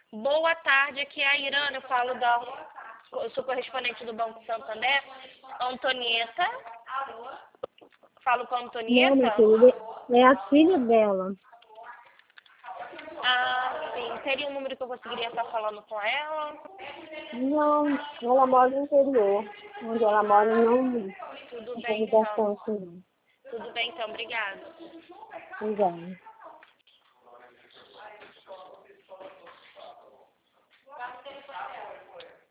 Boa tarde, aqui é a Irana, eu sou correspondente do Banco Santander. Antonieta. Falo com a Não, minha Antonieta? querida, é a filha dela. Ah, sim. Teria um número que eu conseguiria estar falando com ela? Não, ela mora no interior. Onde ela mora não Tudo tem bem, ligação então. assim. Tudo bem, então. Obrigada. Obrigada.